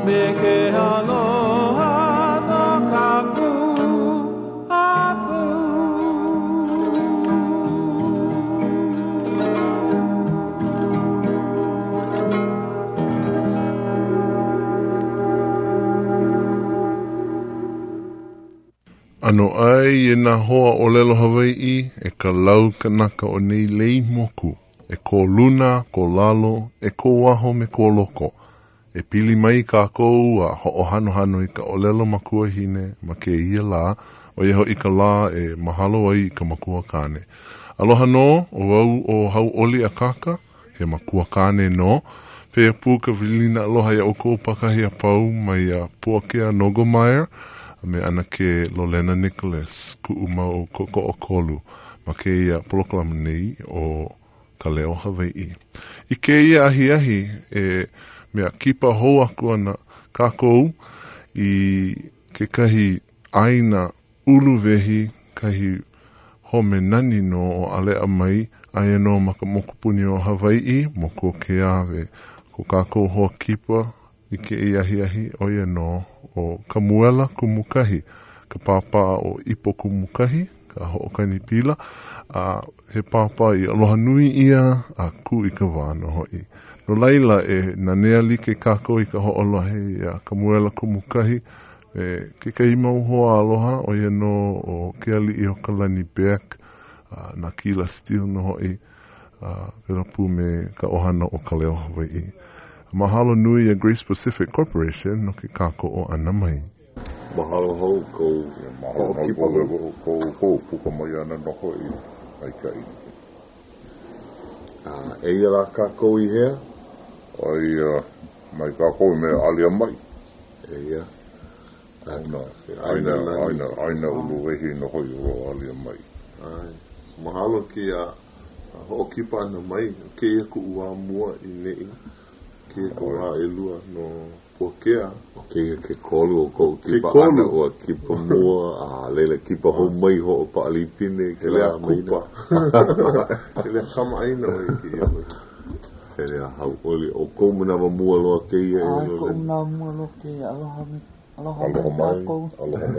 me ke aloha no kaku apu. Ano ai e nā hoa o lelo Hawaii e ka lau kanaka o nei lei moku. E ko luna, ko lalo, e ko waho me ko loko. E pili mai kākou a ho o hano hano i ka o lelo makua hine ma ke ia la o iho i ka la e mahalo ai i ka makua kane. Aloha no, o au o hau oli a kaka, he makua kane no. Pea pū ka vilina aloha ia o kou pakahi a pau mai a Puakea Nogomeyer. Me ana ke Lolena Nicholas ku uma o koko o kolu ma ke ia polokalama nei o ka leo Hawaii. I ke ia ahi ahi e mea kipa hou aku ana kākou i ke kahi aina uluwehi kahi home nani no o alea mai aia no maka mokupuni o Hawaii moko ke ave ko kākou hoa kipa i ke ia ahi ahi o ia no o Kamuela Kumukahi, ka papa o Ipo Kumukahi, ka hookani pila, he papa i aloha nui ia a ku i ka wāno hoi. No laila e nanea like kako i ka hoolohe a Kamuela Kumukahi, ke kaimau hoa aloha o ia no o ke ali i o Kalani Beck, na Kila Steel no hoi, verapu me ka ohana o ka leo Hawaii. Mahalo nui a Grace Pacific Corporation no ke kako o ana mai. Mahalo hou kou kipa kou puka mai ana noho i ai kai. Eia la kako i hea? Ai mai kako me alia mai. Eia. Aina ulu wehi noho i o alia mai. Mahalo ki a ho kipa ana mai ke ia ku ua mua i nei. Ke ko ha e lua no Puakea ke kolu o ko kipa ana o kipa mua a lele kipa ho mai ho pa alipine ke le kupa ke le sama aina o ki e le hau oli o ko mana mua lo ke ia ko mana mua lo ke aloha mai ko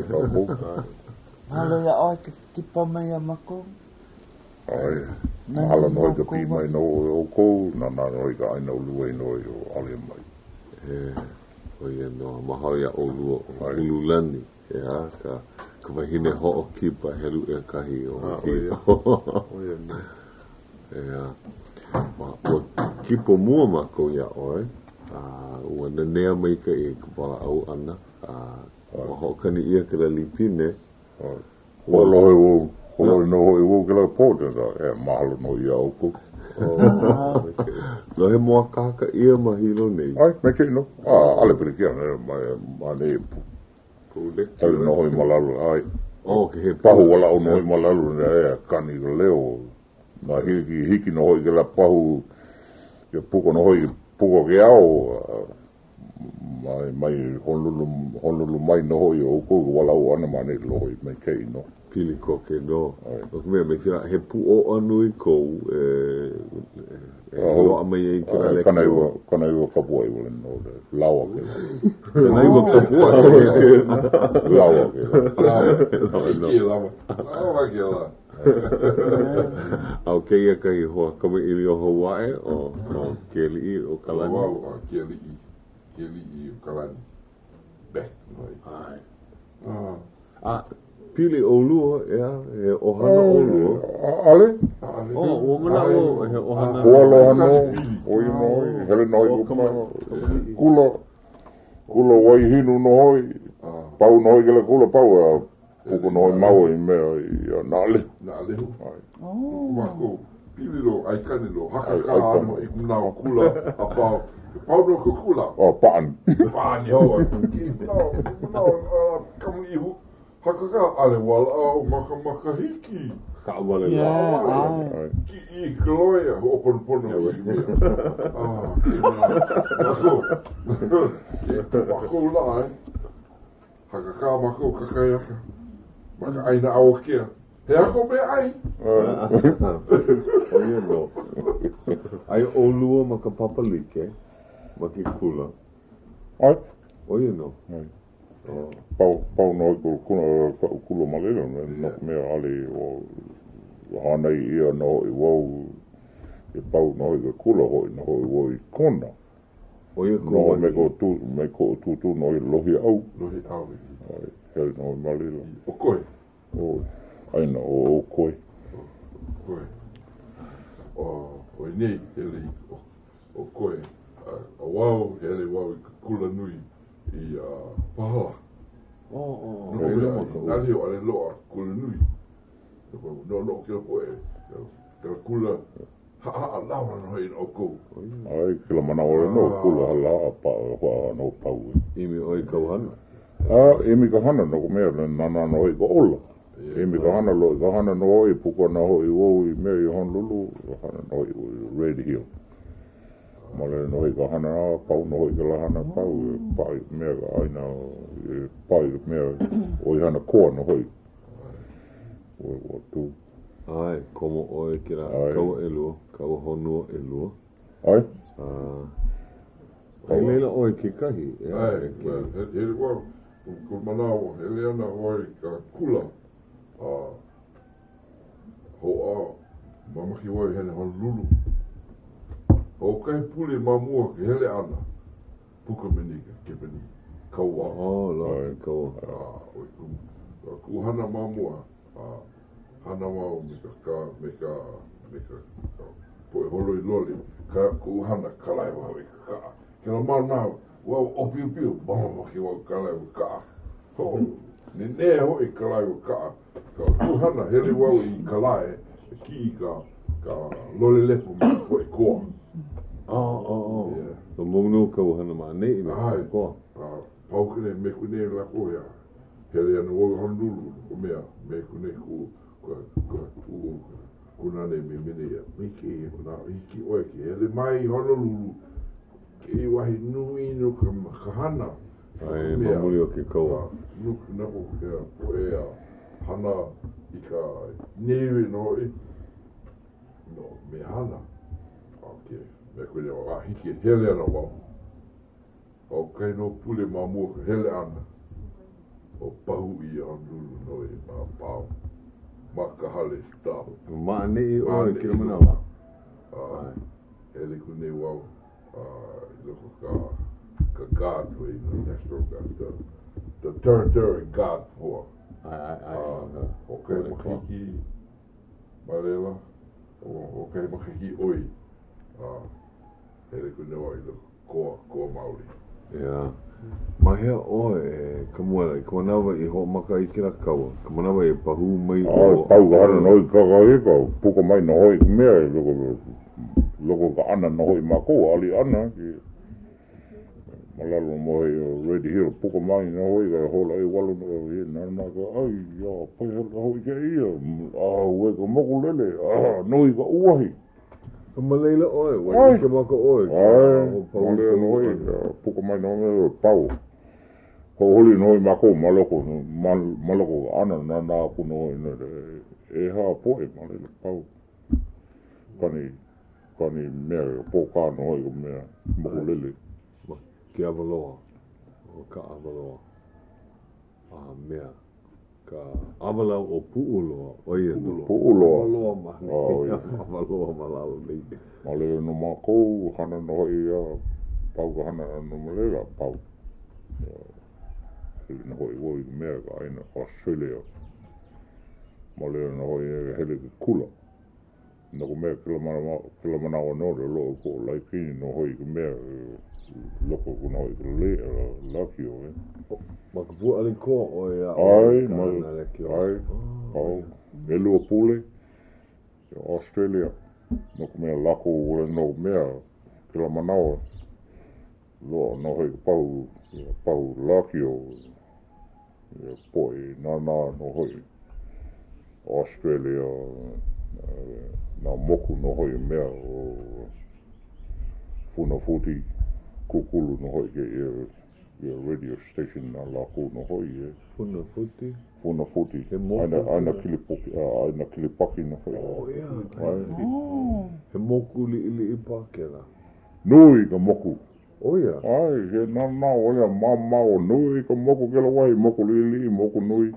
halo ya o kipa mai a mako ai ala no ka pi mai no o ko na no ka ai no lu no o ale mai o ia no mahau ya o lu lani ya ka wahine ho kipa helu e kahi o o ia no o kipo mua mako ya oi ua nanea mai ka e kupala au ana o ho kani ia ka la lipine o lohe o no o ke la porta e mahalo no ia o ko lo he moa kaka ia mahilo nei ai me ke no ale pere kia ma ne pude ale no i malalu ai ke he pahu wala o no i malalu ne kani leo na hiki no i ke la pahu ke puko no i puko ke ao mai honolulu mai no i o ko wala o ana mane lo i mai ke no pili ko ke no o me kira he pu o anui ko o mai e kira le kana i ka boi wala no lawa ke kana i ka boi lawa ke lawa ke la au ke ia kai ho kama i o Hawaii o ke li o kalani ke li o kalani back ai pili o lua e ohana o lua ale o mana o he ohana no o i noi hele noi kula wai hinu noi pau noi gela kula pau puko noi mau i mea nale mako pili lo ai kani lo haka ka ano i kuna o kula a pau no ku kula paan ho no kamu ihu haka ale wala o maka hiki ka wala ki I gloria o pono mako la haka ka mako kakaya maka aina au kia he ako be ai o ia no ai o lua maka papalike maki kula Oia no. Pau no kulo malelo no mea ale o hana ia no I wau e pau no I kulo hoi no hoi woi kona. Oia No me ko tu no I lohi au. Lohi au. Hei no malelo. O koe. O aina o koe. Koe. O nei ele o koe. A wau ele wau I kula nui I pahala. Nali o ale loa kula nui. No kila koe. Kila kula ha lawa no hei o kou. Ai kila mana ore no kula hala pa no pau. Imi oi kauhana. Imi kahana no mea nana no I ko ola. Imi kahana lo kahana no I puko na ho I wo I me I Honolulu kahana no I Red Hill. Male no I kahana pau no I kahana pau pai mea aina pai mea o hana koa no hoi. O tu. Ai, como oi kira kau elua, kau honua elua. Ai? Ai leila oi ke kahi. Ai, ele wau. Ko manawa, ele ana hoi ka kula. Ho mamaki wai hele Honolulu. O kai puli mamua ke hele ana. Puka menika, ke meni. Kaua. Lai, kaua. Ku hana mamua. Hana wau me ka poe holo I loli. Ku hana kalai wau I ka. Ke la mau nao. Wau o piu piu. Mamaki wau kalai wau ka. Ni nea ho I kalai wau ka. Ku hana hele wau I kalai. Ki ka loli lepo me poe koa. So monu kau hana ma nei me koa. Pau kene me kune la koa. Hele ana wau Honolulu. O mea me kune ku kuna ne me mene ia. Miki na hiki oe ki. Hele mai Honolulu. Ke wahi nui no ka hana. Ai, mamuri o ke kaua. Nuku nako kea poe a hana I ka newe no I. No, me hana. Okay. Me kune wa hiki hele ana wau. O kai no pule mamua ka hele ana. O pahu I Honolulu no I pau. Makahale stop. Ma nei oi kila manawa. Hele kune wau. Loko ka God way, National God. The territory God for. Okay, makiki. Malela. Okay, makiki oi. Hele kune wau I koa Maori. Yeah. Mahea oe kamuela I kumanawa I ho maka I kira kaua. Kumanawa I pahu mai o. Pau ka hana no I kakaika. Puka mai no hoi mea loko ka ana no hoi mako ali ana. Malalo mo hei Red Hill. Puka mai no hoi ka hola I walo no hei nana ka ai ya pai ka hoi ka ia. Ue ka moko lele. No I ka uahi. Maleila oi, wai ke maka oi. Ai, maleila no hoi. Puka mai no hoi pau. Ko holi no hoi mako maloko ana nana ku no hoi e ha poe maleila pau. Kani mea poka no hoi ka mea moko lele. Ke avaloa. O ka avaloa. Mea. Ka avalau o puuloa. Oia no. Puuloa. Avaloa ma. Avaloa malalo nei. Maleila no mako hana no hoi pau ka hana no maleila pau. No hoi woi mea ka aina Australia. Maleila no hoi hele ka kula. No mea kila manawa no le loo ko laipini no hoi ka mea loko kuna hoi ka le lakio Maka pua ali koa oi a ai, pau, elua pule, Australia, no ka mea lako ule no mea, kila manawa, no hoi ka pau lakio, poi nana no hoi, Australia, na moku no hoi mea, o funa futi, kukulu no hoi ke radio station na lako no hoi Funa futi? Funa futi. Aina kilipaki no hoi. Oh, yeah. He moku li pākera. Nui ka moku. Oia. Ai, he na oia mau nui ko moko kela wai, moko lili, moko nui.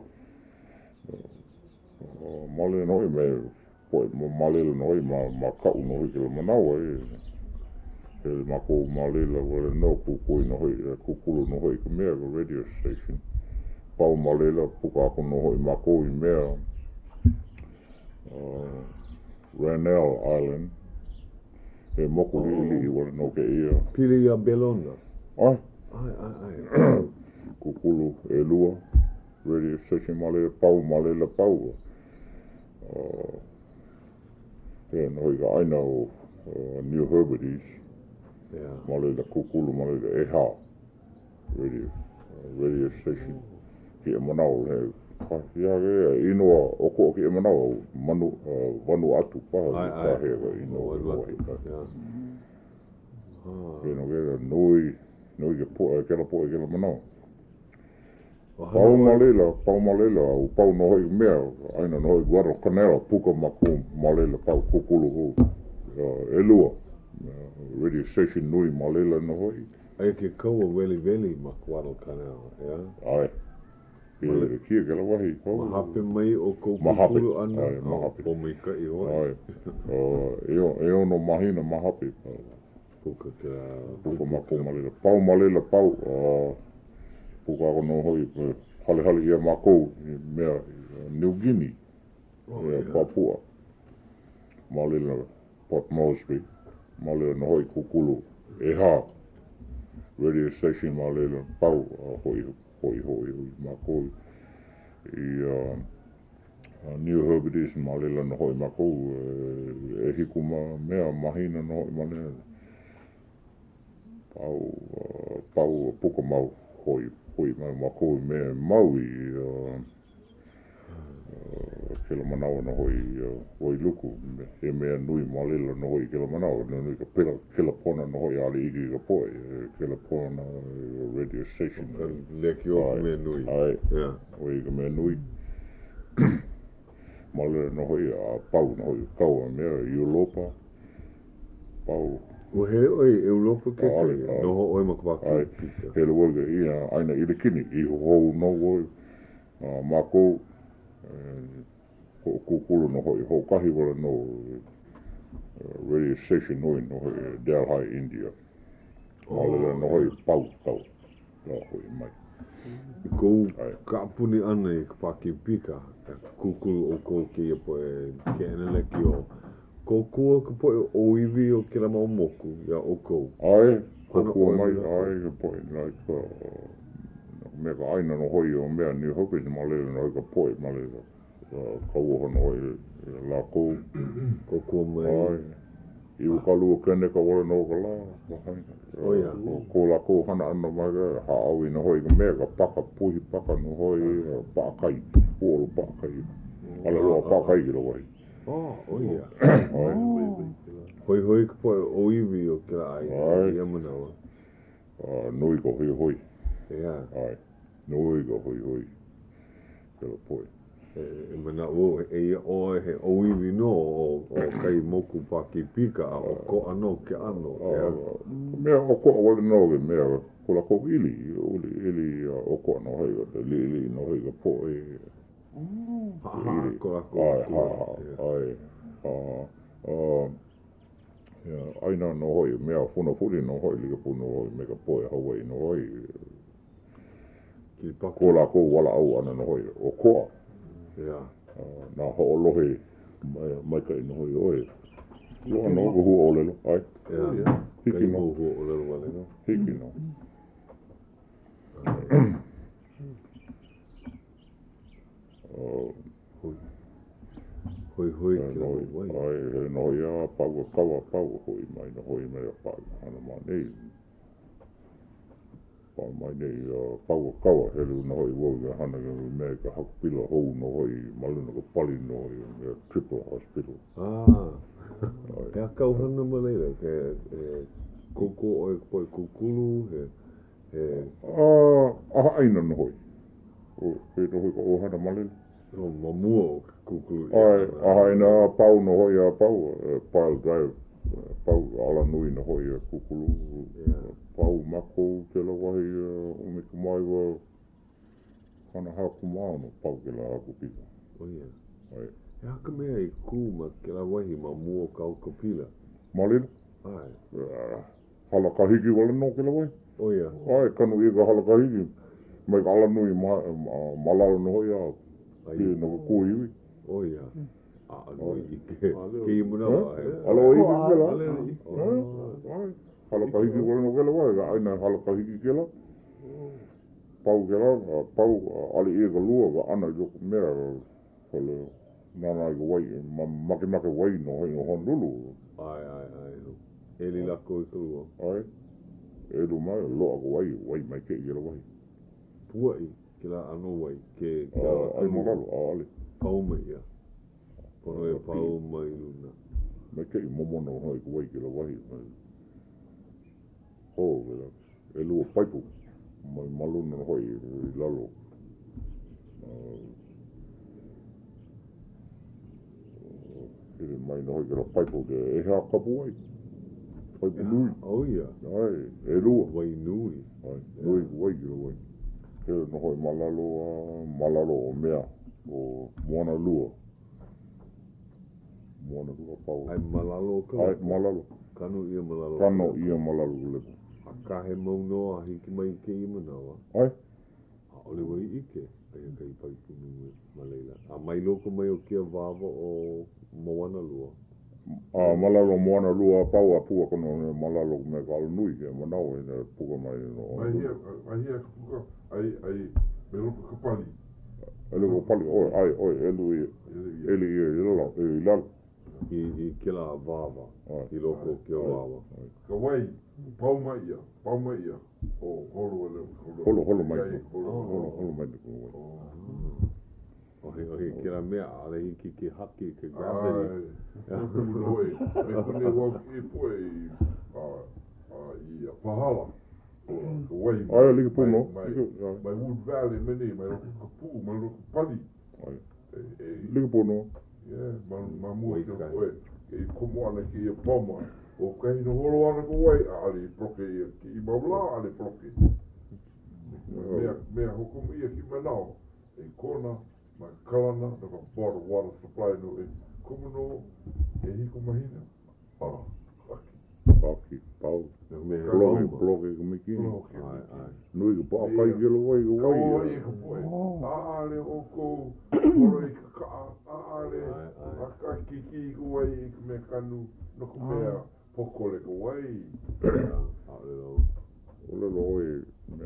Male noi me, poi male noi ma kau noi kela manau ai. He mako male la wale no kukui no hoi, kukulu no hoi ka mea ka radio station. Pau male la puka ako no hoi mako I mea. Ranel Island. He moko lili wale no ke ia. Pili ia Belona. Ai. Ai. Kukulu e lua. Radio station male pau male la pau. He no hoi ka aina o New Hebrides. Yeah. Male la kukulu male la eha. Radio station. Ki e manau he. Ia ke inoa oko ki e manau manu wanu atu paha. Ai. He inoa Wanu wai. Yeah. He no ke nui ke poe kela manau. Pau Pau malela, o pau no hoi mea, aina no hoi Guadalcanal, puka mako malela pau kukulu ho. Elua, radio station nui malela no hoi. Ai ke kaua weli ma Guadalcanal, yeah? Ai. Ia kia kela wahi. Mahape mai o kou Mahape. kukulu ana. Ai, mahape. O mai kai hoi. Ai. E ono mahina mahape. Puka mako malela. Pau malela pau. Puka ako no hoi hale ia mako mea New Guinea. Papua. Malela Port Moresby. Malela no hoi kukulu. Eha. Radio station malela pau hoi mako I New Hebrides malela no hoi mako e hiku mea mahina no hoi malela pau puka mau hoi mai mako mea Maui kela manau no hoi luku he mea nui malela no hoi kela manau nui ka pela kela pona no hoi ali igi ka poe kela pona radio station Leki o mea nui. ai Yeah. hoi ka mea nui malela no hoi pau no hoi kaua mea Europa pau O he oi Europa ke Ale, kai. Noho oi makawaki. ai he le wole ia aina I le kini I hou no hoi mako kukulu no hoi hou kahi wala no radio station nui no hoi Delhi India malela no hoi pau tau no hoi mai Kou Ai. ka puni ana I ka paki pika. Kukulu o kou ke ia poe ke ena leki o. Ko kua ka poe o iwi o kira mau moku ia o kou. ai Ana kukua oi mai mea. ai ka poe like mea ka aina no hoi o mea New Hebrides malela no hoi ka poe malela kaua no hoi la kou Ko kua mai. ai Iu kalu kene ka wala no ka la. O ia. Ko la ko hana ana mai ka hao I no hoi ka mea ka paka puhi paka no hoi pakai. Olo pakai. Ala loa pakai ki lo wai. Oh, o ia. Ai. Hoi ka poe o iwi o kira ai. Ai. Ia manawa. Nui ko hoi. Ia. Ai. Nui ko hoi. Kela poe. E mana o e ia o he o iwi no o kai moku paki pika o ko ano ke ano. Ia. Mea o ko wale no ke mea ko la ko ili o ko no hoi ka li no hoi ka poe. Ha ko la ko. Aina no hoi mea funa furi no hoi liga pu no hoi mega poe Hawaii no hoi Ki paku. ko la ko wala au ana no hoi o koa Ia. na ho lohe mai kai no hoi oi lo no ko hu ole lo ai Ia. Hiki Kai no. mo ho o lelo wale no. hiki no Hoi ki la wai. ai no ia pau kawa pau hoi mai no hoi mea pau ana ma nei pau mai nei pau kawa helu no hoi wo ga hana ga me ka hakpila ho no hoi maluna ko pali no hoi triple hospital Ah. Pea kau hana maleira ke koko o poe kukulu he aha aina no hoi o he no hoi o hana malina o mamua o kukulu. ai aha ina pau no hoi a pau pile drive pau ala nui na hoi kukulu. Pau mako te la wahi o me kumai wa kana haku maano pau ke la aku pika. Oh ia. Ai. E haka mea I kuma ke la wahi ma mua kau kapila. Malina? Ai. Halakahiki wala no ke la wahi? Oh ia. Ai, kanu I ka halakahiki. Mai ka ala nui malalo na hoi au. Ki na kua iwi. Oh ia. Nui I ke I muna wa. Alo iwi ke la? Ai. Halakahiki wala no ke la wahi. Aina halakahiki ke la. Pau ke la, pau ali I ka lua ka ana joko mea kole nana I ka wai, make wai no hoi no Honolulu. Ai. Eli lako I ka lua. Ai. Elu mai, loa ka wai mai ke I la wahi. Puai ke la ano wai ke Ai moralo, ale. pau mai ia. Pono e pau mai luna. Mai ke I momono hoi ka wai ke la wahi. Ho, elu o paipu. Mai maluna hoi I lalo. Ele mai no hoi ke la paipu ke e hea kapu ai. Paipu nui. Oh ia. Ai, e lua. Wai nui. Ai, nui wai ke la wai. Ele no hoi malalo o mea. O moana lua. Moana lua pau. Ai malalo ka. Ai, malalo. Kanu ia malalo. Kano ia malalo leko. A kahe mauno a hiki mai ke I manawa. Ai. A ole wai ike. Ai kai pai punu Malayla. A mai loko mai o kia vava o moana lua. Malalo moana lua pau a pua kono malalo me ka nui ke manao e puka mai no. Ai hia puka. Ai me loko kapali. Ele ko pali oi elu ele I lalo. I kila vava. I loko kia vava. Ka wai, pau mai ia. O holo ele. Holo mai. Holo mai ko wai. Ohi kila mea ale hiki ki haki ke gravity. Noi, me kone wa I poe I pahala. Ka wai. Ai like puno. Mai Wood Valley meni, mai loko kapu, mai loko pali. Like puno. Yeah, ma mua ke koe. E komo ana ki I pama. O kai no holo ana ko wai, ale proke ki I mawla, ale proke. Mea hokomo ia ki manao. E kona, ma kalana, na ka bottle water supply no e komo no e hiko mahina. Haki, pau. Bloke. Bloke ko miki. Ai. Nui ka pa kai ke lo wai ko Ka wai. wai e ka poe. Ale o ko, horo I ka ale. Aka kiki ko wai I ka mea kanu, no ko mea pokole ko wai. Ole lo oi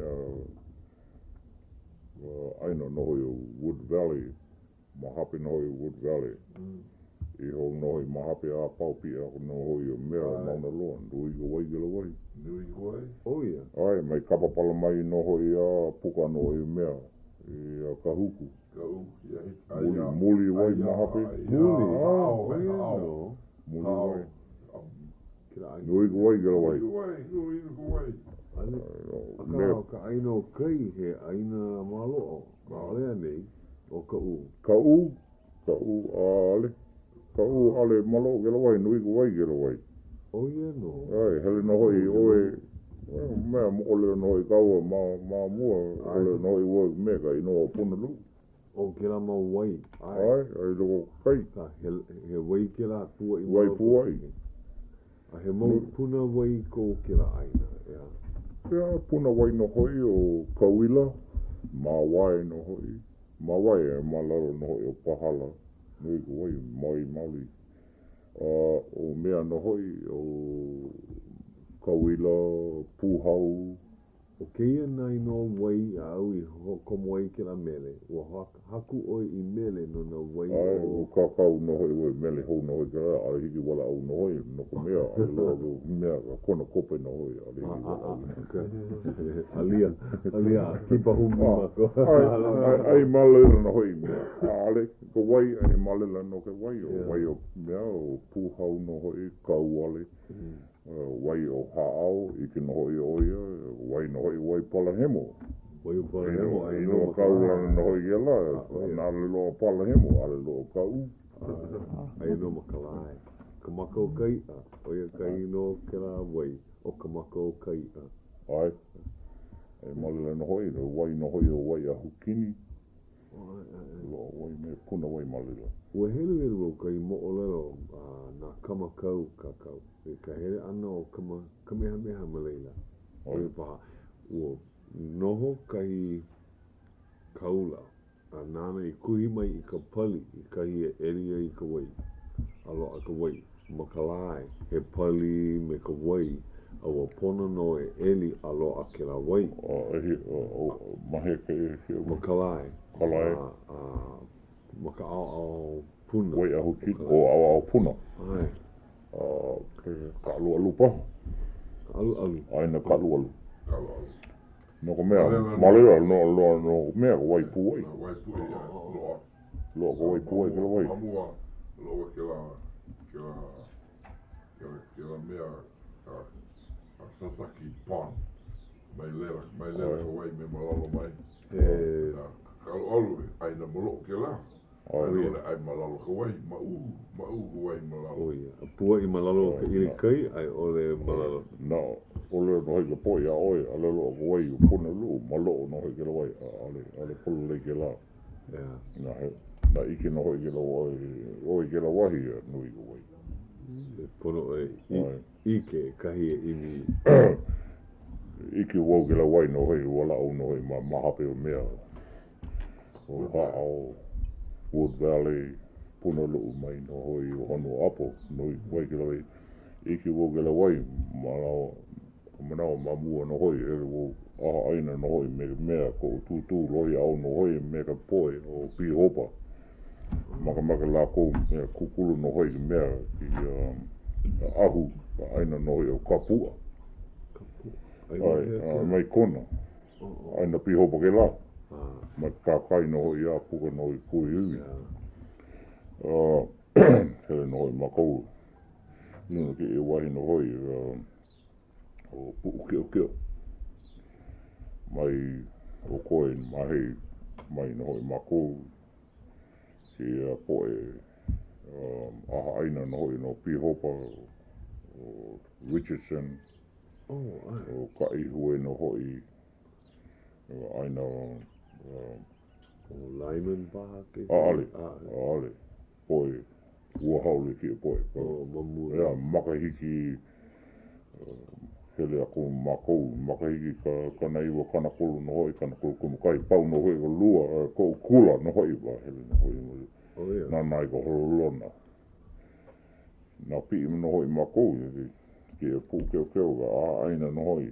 aina no hoi Wood Valley. Mahape no hoi Wood Valley. I ho no hoi mahape a paupi a no hoi o mea mauna loa. Nui ko wai ke lo wai. Nui ko wai. Oh ia. Ai, mai kapapala mai no hoi a puka no hoi mea. I a kahuku. Muli wai mahape. Muli. Muli wai. Kila ai. Nui ko wai ke lo wai. Nui ko wai. Mea. Ka aino kai he aina malo. Ka alea nei. O ka u. Ka u ale. Ka u ale malo ke lo wai. Nui ko wai ke lo wai. Oh ia no. Ai, hele no hoi oe. Mea mo ole no hoi kaua ma mua. Ole no hoi oe mea ka ino o puna lu. O kila ma wai. Ai loko kai. Ka he wai kila pua I Wai pua I. A he mau puna wai ko kila aina. Ia. Pea puna wai no hoi o kauila. Ma wai no hoi. Ma wai e malaro no hoi o pahala. Nui ko wai mai mauli. O mea no hoi o kauila, puhau. O keia nai no wai a au I komo wai kila mele. Ua haku oi I mele no na wai Ai, o kakau no hoi oi mele hou no hoi kara. Ale hiki wala au no hoi. No ko mea, ale loa ko mea ka kona kope no hoi. Ale hiki wala au. Alia, kipa humi mako. Ai malela no hoi mea. Ale, ko wai ai malela no ke wai o. Wai o mea o puhau no hoi kau ale. Wai o haao, I no hoi oia. Wai no hoi wai palahemo. Wai palahemo. Ai no kau lana no hoi ela. Na ale loa palahemo, ale loa kau. Ai no makalai. ka maka o kai a. O ia kai no ke la wai. O ka maka o kai a. Ai. E malele no hoi, no wai no hoi o wai a hukini. Lo wai me puna wai malele. Ua hele hele o kai mo o lero na kamakau kakau. E ka hele ana o kamehameha maleila. O ia paha. Ua noho kai kaula. A nana I kuhi mai I ka pali. I kahi e eria I ka wai. Aloa ka wai. Makalai. He pali me ka wai. Awa pona no e eli aloa ke la wai. Mahe ke e Makalai. Kalai. Maka au puna. Wai a hukini. O au puna. Ai. Ka alu alu paha. Alu. Aina ka alu alu. No ko mea, malera no mea ko wai pu wai. Wai pu ia, loa. Loa ko wai pu wai, kela wai. Amua, loa kela mea a Sasaki Pond. Mai lera ko wai me malalo mai. Kalau alu, aina malo ke la. Ai malalo ko wai, ma ko wai malalo. O ia, a pua I malalo ka ili kai, ai ole malalo. No, ole no hoi ka poi a oi, ale lo ko wai u puna lu, malo no hoi ke la wai, ale pulu le ke la. Na ike no hoi ke la wai, oi ke la wahi nui ko wai. Pono ike kahi e imi. Ike wau ke la wai no hoi, wala au no hoi, ma hape o mea. O hao, Wood Valley, puna lu mai no hoi o hono apo, nui wai ke la wai. Ike wau ke la wai, manao mamua no hoi, wo aha aina no hoi, mea ko tutu loi au no hoi, mea ka poe o pi hopa. Maka la ko mea kukulu no hoi, mea ki ahu, aina no hoi o kapua. Mai kona, aina pi hopa ke la. Mai kakai no hoi a puka no hoi kui hui. Hele no hoi makou. Nuna ki e wahi no hoi, o pu'u keo. Mai o koe mahi mai no hoi makou. Ki a poe aha aina no hoi no Pihopa o Richardson. O ka ihue no hoi aina o Lyman paha ke? Ale. Poe ua haole ki a poe. O mamua. Ea makahiki hele ako makahiki ka naiwa kana kolo no hoi, kana kolo kumukai, pau no hoi ko lua, ko kula no hoi ba hele no hoi. Nā nai ko hololona. Nā pii no hoi makou, ki e pū keo ka a aina no hoi.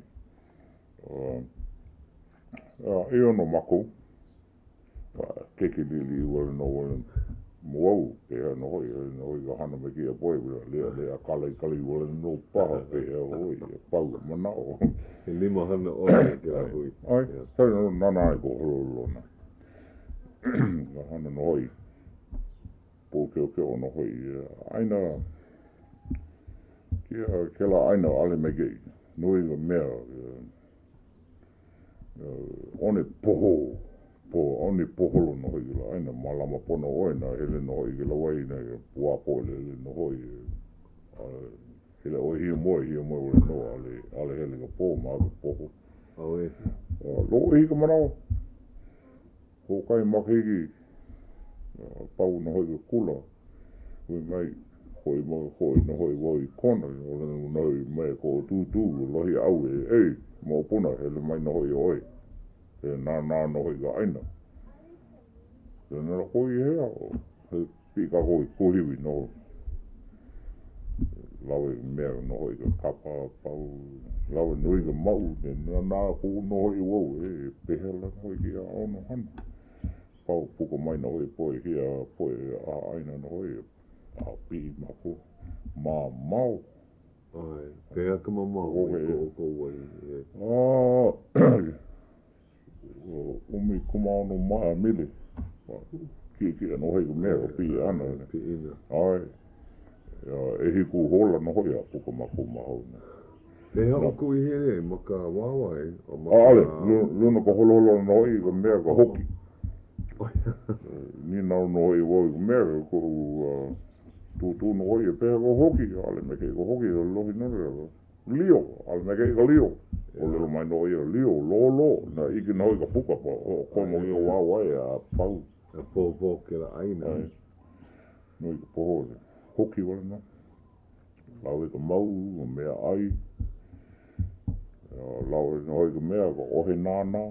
E ono makou. Keke lili wale no wale muau, ke ea no hoi ka hana me ki a poe, lea kalai wale no paha pe ea hoi, pau manao. E lima hana oi ke a hoi. Ai, tai no nā nai ko hololona. Ka hana no hoi. Po keo no hoi aina ke la aina ale me gei nui ga mea one poholo no hoi la aina malama pono oi na hele no hoi ke la wai na pua po le no hoi hele oi hia moi wale no ale hele ka po ma ka poho lo i ka manao ho kai makiki pau no hoi kula ui mai hoi no hoi wai kona o noi mai ko tu lohi au mo puna hele mai no hoi oi nā no hoi ka aina nā hoi hea he pika hoi kuhiwi no lawe mea no hoi ka kapa pau lawe nui ka mau nā ko no hoi wau pehela hoi ki a ono hana pau puko mai no hoi poe hia poe a aina no hoi a pi mako mau ai pea ka mamau ko wai umi kumao no maa mili ki no hoi ka mea pi ana ai e hiku hola no hoi a puko mako maho e hao kui here maka wawa ale luna ka holo no hoi ka mea ka hoki ni nau no hoi woi ka mea ko Tu no hoi e peha ko hoki, ale me ke ko hoki, lohi nore, lio, ale me ke ko lio. O lelo mai no ia lio, lo, na iki na hoi ka puka pa, o komo i o wawai a pau. A po ke la aina. No i ka poho, hoki wale na. Lau e ka mau, o mea ai. Lau e na hoi ka mea, ka ohe nāna.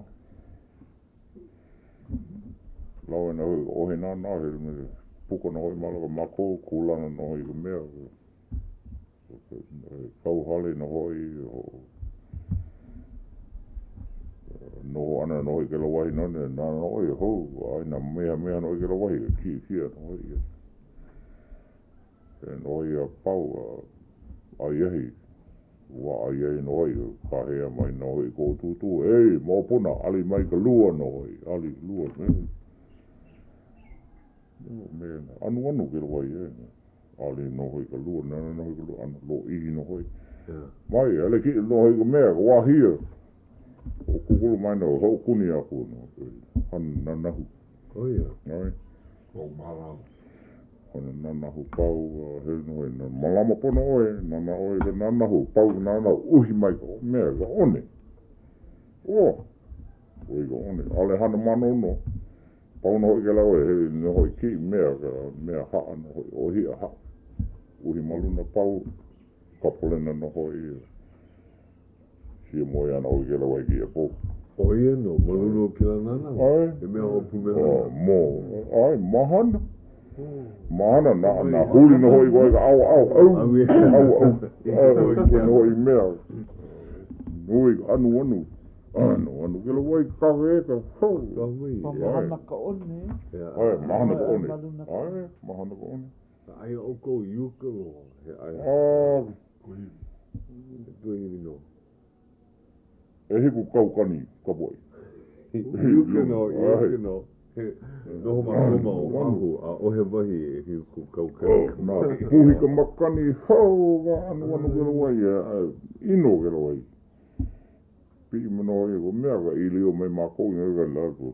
Lau e na hoi ka ohe nāna, he me puka na hoi malaka mako, kulana na hoi ka mea. Kau hale na hoi, no ana no i ke la wahi none, na no i hou, ai na mea no i ke la wahi, kia no i. E no i a pau, ai ehi, wa ai ehi no i, ka hea mai no i ko tutu, ei, mō puna, ali mai ka lua no i, ali lua, anu ke la wahi ali no i ka lua, nana no i ka lua, anu lo ihi no i. Mai, ale ki no i ka mea, ka wahia, o kukulu mai no ho kuni aku no han nanahu ai o marau han nanahu pau he no na malama pono oe nana oe ka nanahu pau nana uhi mai ko mea ka one o ka one ale hana mano no pau no i ka la oe he no hoi ki mea ka mea haa no hoi ohi a haa uhi maluna pau kapolena no hoi Sia moe ana o ke la wai ki a po. O ia no, malulu o ki la nana. Ai. E mea o pumela. Ai, mahana. Mahana na huli no hoi wai ka au. No hoi mea. Nui anu. Anu ke la wai ka weka. Mahana ka one. Ai, mahana ka one. Ai, mahana ka one. Ai o ko yuka o. Ai. Tui no. E hiku kaukani ka boi. Yuka no. Noho makoma o ahu a ohe wahi e hiku kaukani. Na puhi ka makani hau wa anu ke la wai ino ke la wai. Pi mano e ko mea ka ili o mai mako ina ka lago.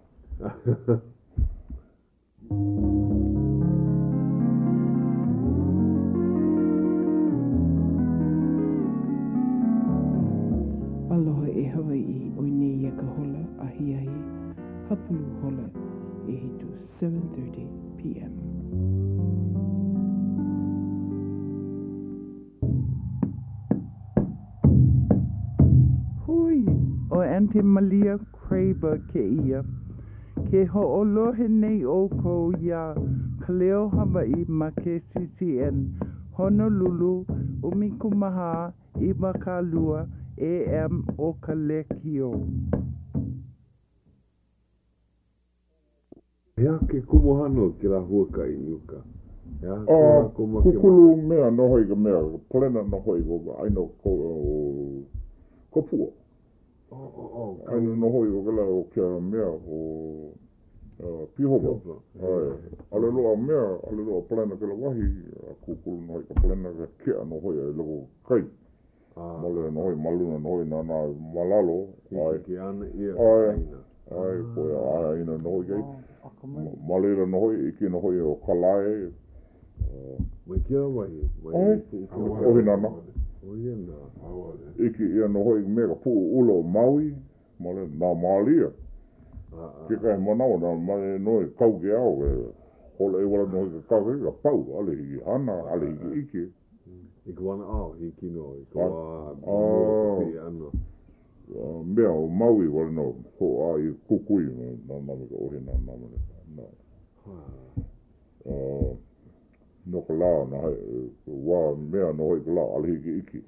Aloha e Hawaii o nei ia ka hola ahi hapulu hola e hitu 7:30 p.m. Hui, o Auntie Malia Kraber ke ia. Ke ho'olohe nei o kou ia ka leo Hawaii ma ke CCN Honolulu umikumaha I Makalua AM o ka lekio. Hea ke kumuhano ke la huaka I Yuka. Kukulu mea no hoi ka mea, plena no hoi ko aino ko pua. Aino no hoi ko la o kia mea o pihoba. Ale loa mea, ale loa plena ke la wahi, kukulu no hoi ka plena ka kia no hoi ai loko kai. Male no hoi maluna no hoi nana malalo. Ki ana ia aina. Ai, koe aina no hoi kai. Malera no hoi, iki no hoi o kalae. Mai kia wahi. Ohi nana. Ohi nana. Iki ia no hoi mea ka puu ulo Maui. Male nā maalia. Ke kai manao na male no e kau ke ao. Hole e wala no hoi ka kau ke ka pau. Ale hiki hana, ale hiki iki. Ika wana ao, hiki no. Ika wa ano. Mea o Maui wale no ho a I kukui. Nā nami ka ohi nā nami. No ka lao na wa mea no hoi ka lao ale hiki iki.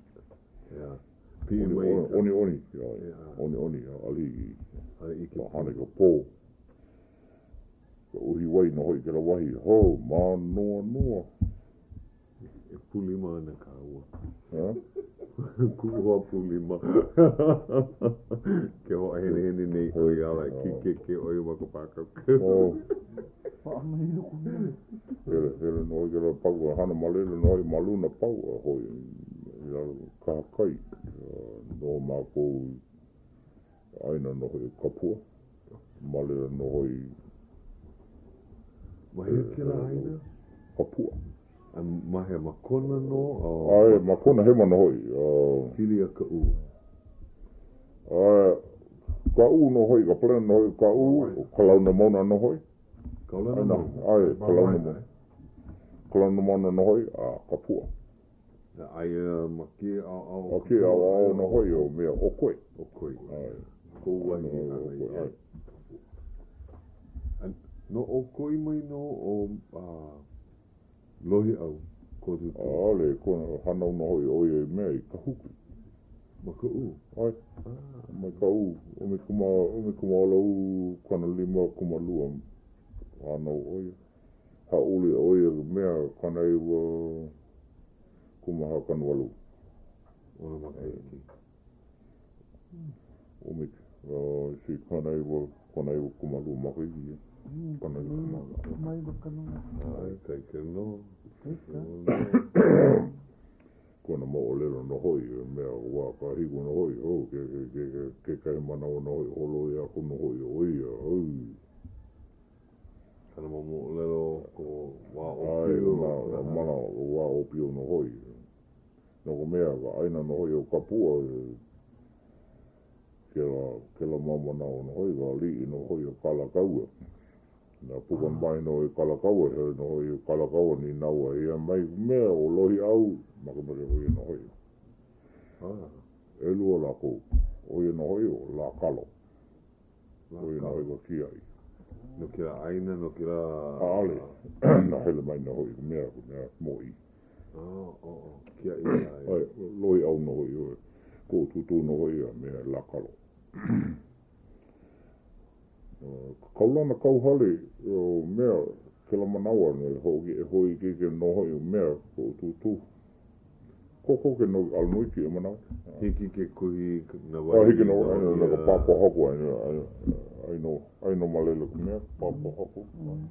Oni ale hiki iki. Hane ka pō. Ka uhi wai no hoi ka la wahi. Ho, mā noa. E pulima ana ka ua. Kuhua pulima. Ke hoa hene nei oi ala ke oi waka paka. Hele no hoi ka la pau. Hana malele no hoi maluna pau. Hoi kahakai. No mākou aina no hoi kapua. Malele no hoi Mahi ke la aina? Kapua. Mahe makona no? Ai, makona he mana hoi. Hili a ka u. Ka u no hoi, ka plena no hoi, ka u, ka launa mauna no hoi. Kaulauna mauna? Ai, ka launa mauna. Ka launa mauna no hoi, ka pua. Ai, ma ki au. Ki au no hoi o mea okoi. Okoi. Ai. Ko wahi. Ai. No okoi mai no o lohi au. Ko tu. Ale, kona hanau no hoi oi mea I ka huku. Ma ka u? Ai. Ma ka u. Ome kuma ala u kana lima kuma lua. Hanau oi. Ha uli oi mea kana iwa kuma ha kana walu. Ona maka eki. Ome si kana iwa kuma lua maka ii. Kana iwa kuma lua. Mai wa kanunga. Ai, kai ke no. Kona mo o lero no hoi, mea wā ka hiku no hoi, ke kai mana o no hoi, olo ia ko no hoi, oia, Kana mo lero ko wā o ai, pio. mana o wā o pio no hoi. No ko mea ka aina no hoi o kapua, ke la mamana o no hoi, ka li no hoi o kalakaua. Na pukan mai no kalakaua, no hoi kalakaua ni naua, ia mai mea o lohi au, makamare hoi no hoi. E lua lako, hoi no hoi o la kalo. Hoi no hoi ko kia ai. No kira aina, no kira... Ale, na hele mai no hoi, mea moi. Kia ia. Ai, lohi au no hoi, ko tutu no hoi, mea la kalo. Kaulana kauhale, mea, ke la manaua, hoi ke no hoi, mea, ko tutu. Koko ke no alnui ki e manau. Hiki ke kuhi na wai. Hiki no, na ka papa hoko, ai no malele ku mea, papa hoko.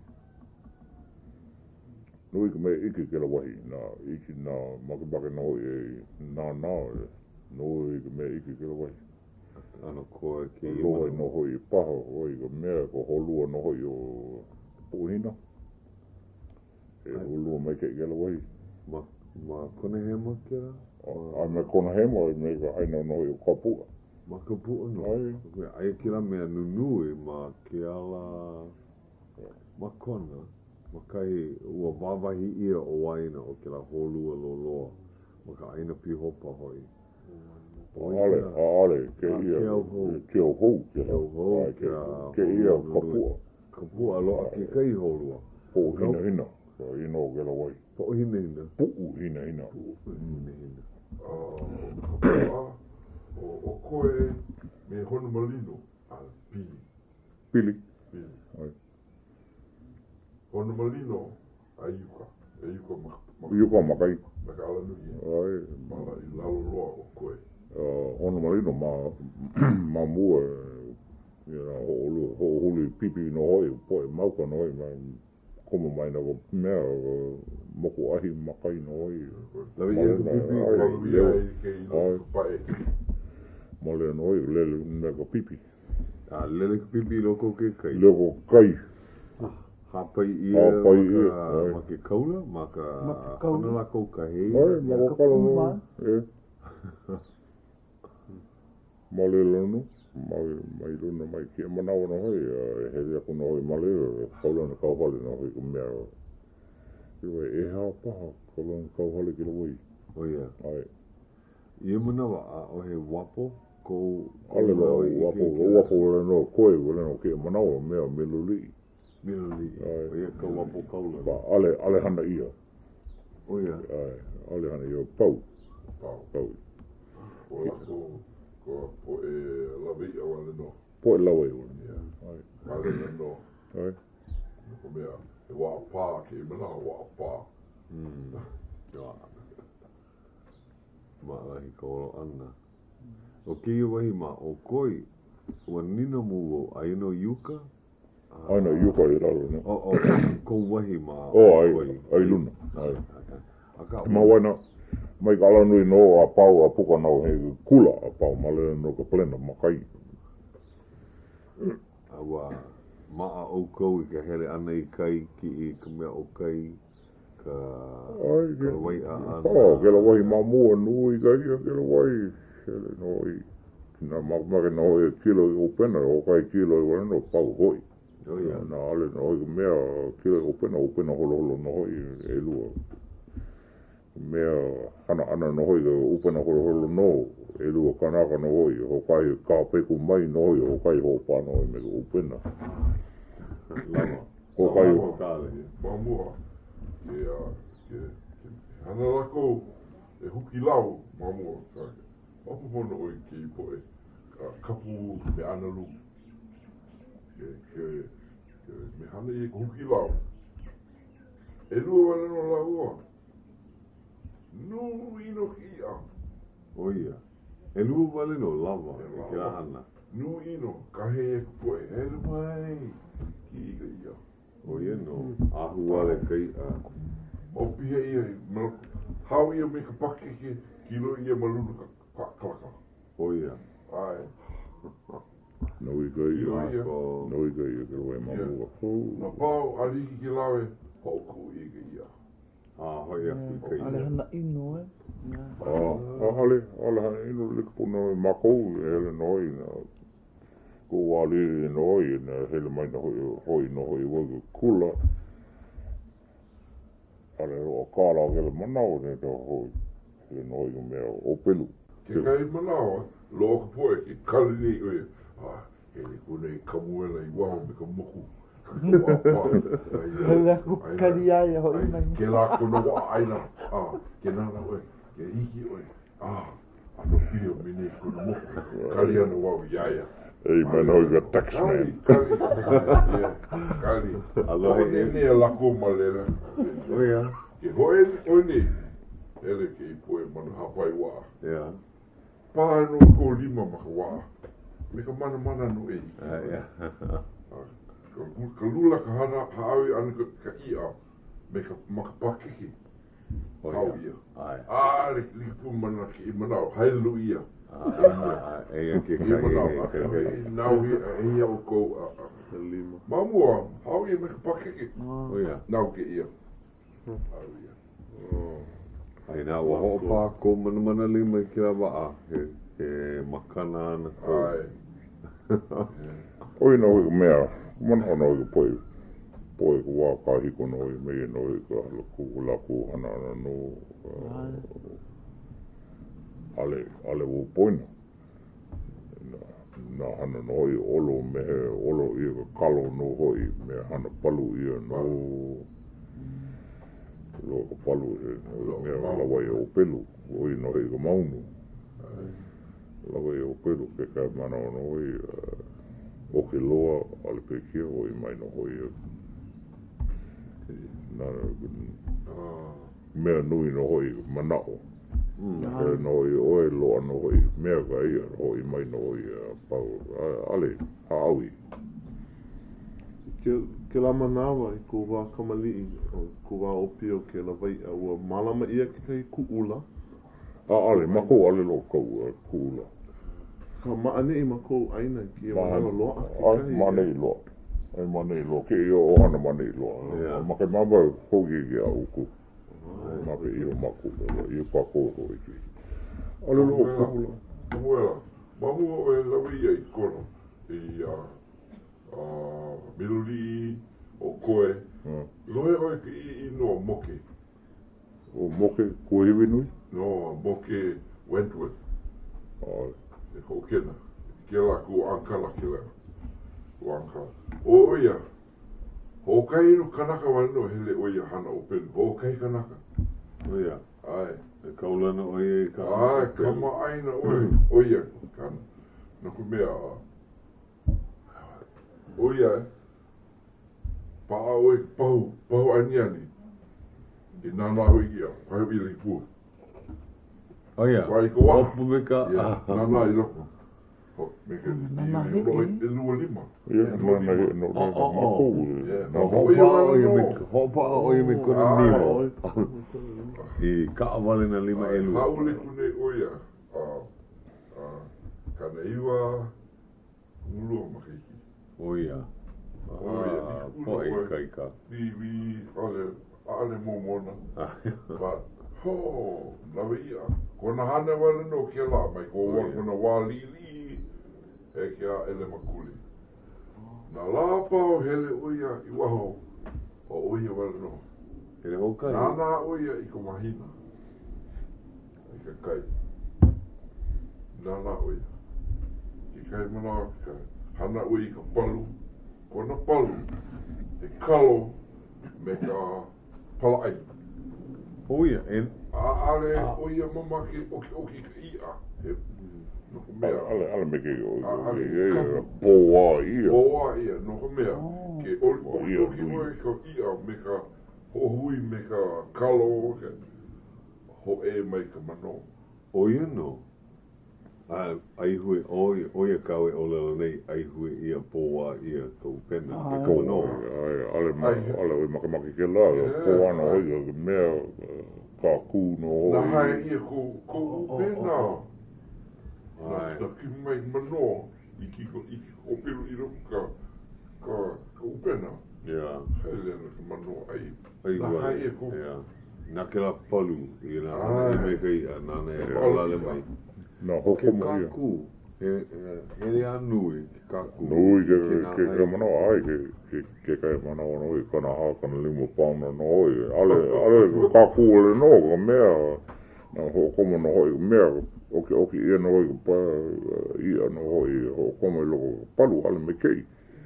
Nui ke mea iki ke la wahi, iki na makibake no hoi, nui ke mea iki ke la wahi. Ano koe ki loa no hoi paha hoi ka mea ko holua no hoi o puhina e holua mai ke la wahi ma kona hema kera a me kona hema me ka aina no hoi o kapua ma kapua no ai kira mea nunui ma ke ala ma kona ma kai ua wawahi ia o waina o kira holua loloa ma ka aina pihopa hoi Ale, ke ia, ke o hou, ke ia kapua. Kapua loa ke kai holua. Po hina, ino ke la wai. Po hina. Puu hina. Kapua, o koe me hono malino, al pili. Hono malino, a iuka makai. Maka ala nui. Mala I lalo loa o koe. Ono marino ma mua ho huli pipi no hoi poe mauka no hoi komo mai na ko mea moko ahi makai no hoi lawi ia pipi lawi ia ke ino pae mo le no hoi lele mea ko pipi lele ko pipi loko ke kai loko kai hapai ia ma ke kaula ma ka ana la ko ka hei ma ko kaula Male lono, mai lono mai ki manau no hoi, he rea kuno hoi male, kaulana kauhale no hoi kumea. Iwe e hao paha, kaulana kauhale ki la wai. Oia. Ai. Ie manawa o he wapo, ko... Ale la wapo wale no koe wale no ki manau mea meluli. Meluli, oia ka wapo kaula. Ba ale hana ia. Oia. Ai, ale hana ia pau. Ola ko e lawe ia wale no. Po e lawe ia. Ai. Wale no. Ai. Ko mea, e wā pā ki mana wā pā. Maalahi ka oro ana. O kia wahi ma o koi, ua nina mu o aino yuka? Aina yuka I raro ne. Ko wahi ma ai luna. Ai. Ma waina. Mai ka ala nui no a pau a puka nau he kula a pau malena no ka plena makai. Awa maa o kou I ka here ana I kai ki I ka mea o kai ka wai a ke la wai mamua nui ka ia ke la wai hele noi na makmake na hoi kilo i upena o kai kilo i wana no pau hoi na ale na hoi mea kilo i upena holo na hoi e lua mea ana na hoi upena holo no e lua kanaka na hoi ho kai ka peku mai na hoi ho kai ho pano hoi me upena ho kai mamua ke hana lako e huki lau mamua kake Opo hono oi ki poe kapu me analu ke me hana i huki lau e lua wana no laua nu ino ki a oia e lua wale no lava ke la hana nu ino kahe e poe hele mai ki iga ia oia no ahu wale kai a opi he ia hau ia me ka pake ke kilo ia malunu ka Kalaka. Oh yeah. Ai. No i ga ia ke wai mamua. Na pau aliki ki lawe hoku i ga ia. Hoi aku kai. Ale hana ino e. Ale hana ino le kupuna makou ele noi na ko wali noi na hele mai na hoi no hoi wagu kula. Ale o kala ke manau ne to hoi. Le noi mea o pelu. Ke kai manawa, loa ka poe ki kali nei oe. He le kone i kamuela i waho me ka moku. Hela ku kari ai ho i mai. Ke la kono wa aina. Ke nana oe, ke hiki oe. Ano pio me nei kono moku. Kali ana wau iaia. Ei, man hoi ka taxman. Kali. Aloha e ne lako malela. Oia. Ke hoe oe nei. Ele ke i poe mana hapai waa. Yeah. Pāno ko lima maka waa. Me ka mana no e. Ka lula ka hana haawi ana ka ia. Me ka maka pakiki. Hau ia. Le pu mana ki i manao. Hai lu ia. E ke i manao. Nau ia o ko lima. Mamua. Hau ia me ka pakiki. Nau ke ia. Hau ia. Ai nā wa hopa ko mana lima ki la waa he makana ana ko. Oi no i mea, mana no i poe ko wa ka hiko no i me no i ka laku ana no ale wo poina. Na hana no i olo me olo i ka kalo no hoi me hana palu i no lo palu me la wai o pelu oi no i maunu la wai o pelu ke ka mana no i o ke loa al pe ki o i mai no hoi na me no i no hoi manao no i o e loa no hoi me ga i hoi mai no i pau ale haui ke la manawa i ko wā kamali ko wā opi o ke la vai a ua malama ia ke kai kuula. Ale, mako ale lo kou kuula. Ka maane i mako aina ki e manawa loa ke kai. Ai, mane i loa. Ai, mane i loa. Ke i o hana mane i loa. Maka mama kogi ki a uku. Maka i o mako. I o pako o iki. Ale lo kuula. Mamuela, mamu o e lawi ia i kono. Miluli o koe. Loe oi ki i no moke. O moke kuhiwi nui? No, moke Wentworth. E ho kena. Ke la ku ankala ke la. Ku ankala. O ia. Ho kai no kanaka wano hele oia hana o penu. Ho kai kanaka. Oia. Ai. E kaulana oia i ka. Ai, kama aina oia. Kana. Naku mea. Oia. Paa oi pau aniani. I nana oi ia. Pai ui li pua. Oia. Pai ko wa. Opu me ka. Nana i loko. Me ke i lua lima. Ia, nana i no mako. Hopa oia me kona nimo. I ka awale na lima e lua. Haule kune oia. Kana iwa. Mulua makiki. Oia. Po e kai ka. Vi ale momona. But, ho, lawe ia. Kona hana wale no ke la, mai ko wana walili e kia ele makuli. Na lapa o hele uia i waho, o uia wale no. Ele hokai. Nana uia i ko mahina. I ka kai. Nana uia. Ki kai mana ka hana ui ka palu. Kona palu, e kalo me ka palai. Oia, Ale oia mamaki oki ka ia. Noko mea. Ale me ke poa ia. Poa ia, noko mea. Ke oki moe ka ia me ka hohui me ka kalo. Ho e mai ka mano. oia no. Ai hui oia kawe o lelo nei ai hui ia poa ia kou pena ke kou no. Ale oi makamaki ke la, poa no oia mea ka ku no oi. Na hae ia kou pena. Na ki mai mano iki o piru i roka ka upena. Ia. Hele na ka mano ai. Ai Na ua. hae ia kou. Ia. Na ke la palu i na i me kai nana e olale mai. Na Ke hoko mo ia. kaku, hele anui ke kaku. Nui ke mana ai ke kai mana ono i kana ha kana limo pauna no oi. Ale kaku ole no ka mea. Na hoko mo no oi mea. Oki ia no oi pa ia no oi hoko mo loko palu ale me kei.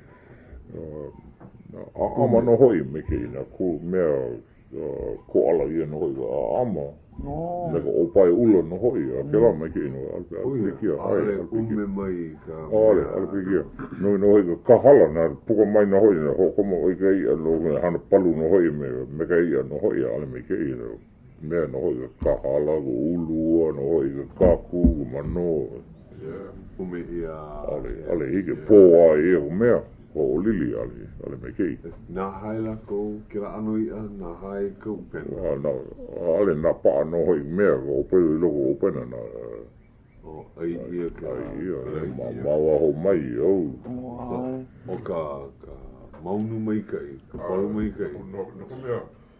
Ama no hoi me kei na ku mea ko ala ia no hoi ama. Me ko opai ulo no hoi a ke la me kei no Oia, ale ume mai ka. Ale pikia. No hoi ka kahala na puka mai no hoi na hoko mo oi kei a no hana palu no hoi me kei a no hoi ale me kei no. Mea no hoi ka kahala ko ulua no hoi ka kaku ko mano. Ume ia. Ale hike poa ia ko mea. Ko lili ale me kei. Na haila ko kira anu ia na hai ko pena. Ale na pa no hoi mea ko opelu loko opena na. Ai ia ka. Ai ia mawa ho mai au. O ka maunu mai kai, ka paru mai kai. No mea.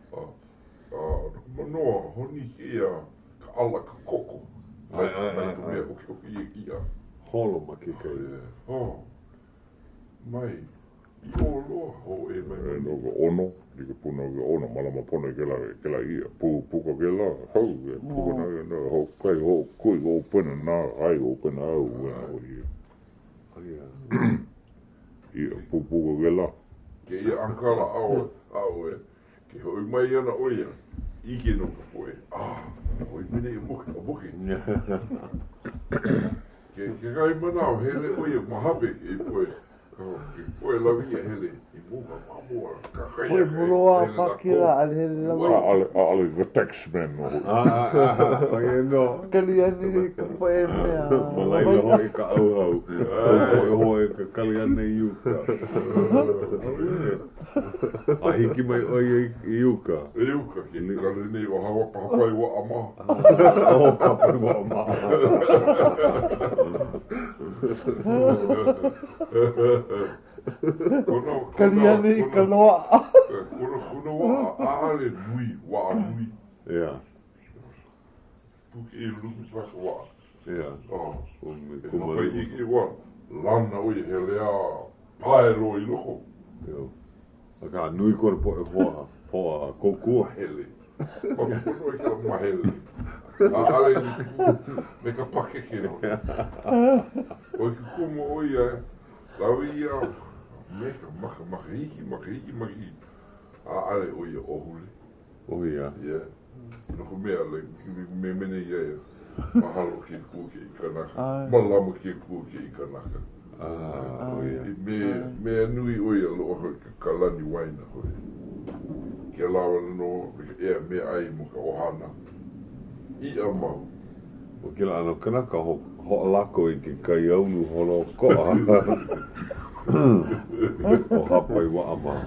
Manoa honi ia ka ala ka koko. Ai mea oki ia. Holo ma ke kai. Mai, i o loa ho e mai. No ka ono, di ka puna ka ono, malama pona ke la ia. Puka ke la, hau, puka na ho kai ho kui ho pena na, ai ho pena au, o ia. Ia, puka ke la. Ke ia ankala au e, ke hoi mai ana oia, ike no ka poe. Hoi mene i moki. Ke kai manao, hele oia, mahape e poe. Poe lavia hele i mua mamua kakai. Poe muroa pakira al hele lavia. Ale the taxman no. Ai no. Kaliani ka poe mea. Malai hoi ka au. Hoi ka kaliani iuka. A hiki mai oi iuka. Iuka ki kalini o hawa papai wa ama. O papai wa ama. Kaliani ka loa. Kono wa aale nui, wa nui. Ia. Tuki e luku saka wa. Ia. Kuma ike wa, lana oi he lea paero i loko. Ia. Aka nui kore poa kokua. Hele. Kono i ka mahele. Ale me ka pake ke no. O ki kumo oia, lawe ia, me ka maka hiki. Ale oia ohule. Oia. Ia. Noko mea le, me mene ia. Mahalo ke kuke i kanaka. Malama ke kuke i kanaka. Oia. Me nui oia lo hoi ka kalani waina hoi. Ke lawa no, me ai mo ka ohana. Ia mau. O kila ano kanaka ho lako i ke kai aunu holo koa. O hapai wa ama.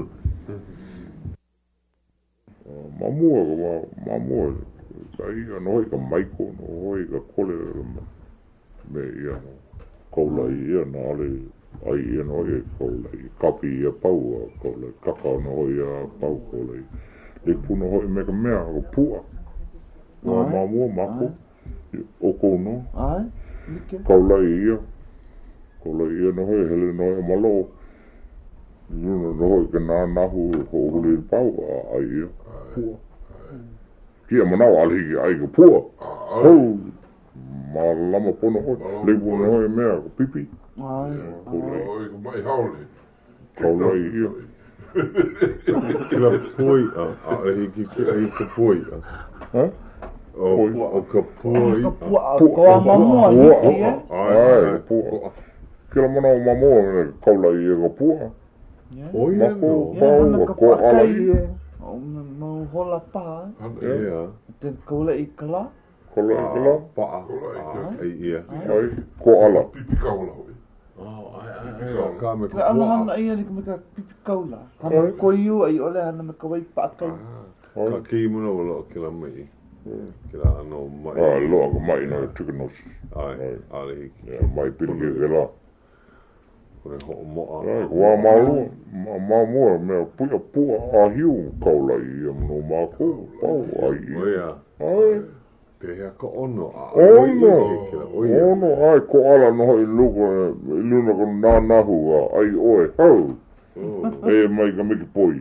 Mamua. Ka ia no hoi ka maiko, no hoi ka kole me ia no. Kaula ia na ale, ai ia no hoi kaula i kapi ia pau, kaula kakao no hoi a pau kaula i. e puno hoi me ka mea o pua wa mamua mako o kono Ai, like. kaulai ia no hoi hele no e malo Nuno no hoi ka nahu ko huli pau ai ia pua kia manau alhiki ai ka pua hou ma lama pono hoi le puno hoi mea ko pipi Ai. Oi, ko mai haole. kaulai ia Kila poi a hiki ki ai ka poi. ha O ka poi. Ko a mamua hiki e. ai pua kila manau mamua kaulai ia ka pua Oi mako no. pau ko ala ia O mau hola pa. Ia. Te kaula i kala. kaulai kala Pa. Ai ia. ai ko ala Pipi kaula hoi. Ka me Ka ana hana ia ni ka pipi kaula. Hana ko iu ai ole hana me ka wai pa kai. Ka ki muna wala kila mai. Kila ano mai. loa ka mai no tukanos Ai. Ale hiki. mai pili ke la Kore ho moa. wa malu mamua me pua a hiu kaulai ia no mako pau ai Oia. ai Pehea ka ono. ono ai ko ala no hoi luko luna ko nahu ai oe hau e mai ka miki poi